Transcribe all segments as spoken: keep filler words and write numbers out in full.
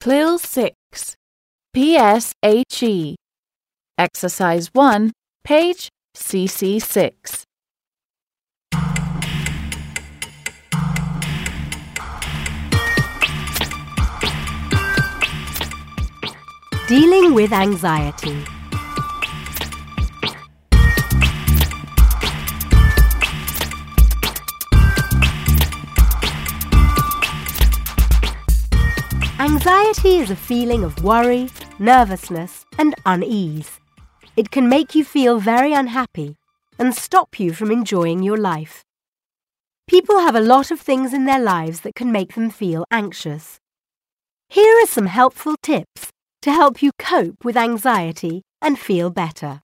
C L I L six, P S H E. Exercise one, page C C six. Dealing with anxiety. Anxiety is a feeling of worry, nervousness, and unease. It can make you feel very unhappy and stop you from enjoying your life. People have a lot of things in their lives that can make them feel anxious. Here are some helpful tips to help you cope with anxiety and feel better.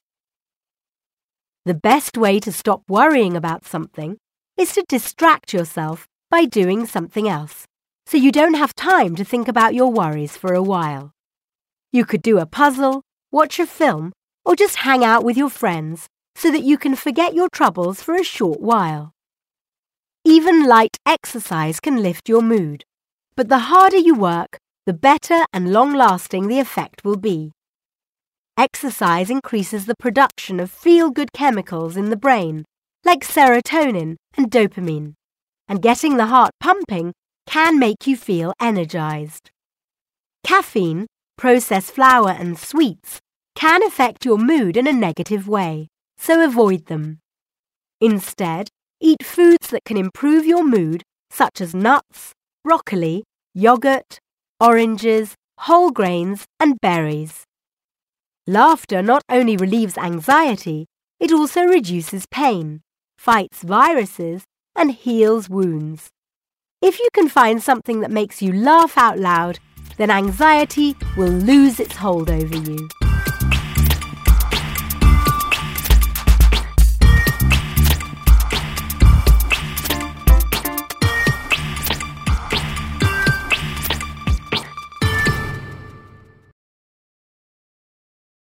The best way to stop worrying about something is to distract yourself by doing something else, so you don't have time to think about your worries for a while. You could do a puzzle, watch a film, or just hang out with your friends so that you can forget your troubles for a short while. Even light exercise can lift your mood, but the harder you work, the better and long-lasting the effect will be. Exercise increases the production of feel-good chemicals in the brain, like serotonin and dopamine, and getting the heart pumping can make you feel energized. Caffeine, processed flour and sweets can affect your mood in a negative way, so avoid them. Instead, eat foods that can improve your mood, such as nuts, broccoli, yogurt, oranges, whole grains, and berries. Laughter not only relieves anxiety, it also reduces pain, fights viruses, and heals wounds. If you can find something that makes you laugh out loud, then anxiety will lose its hold over you.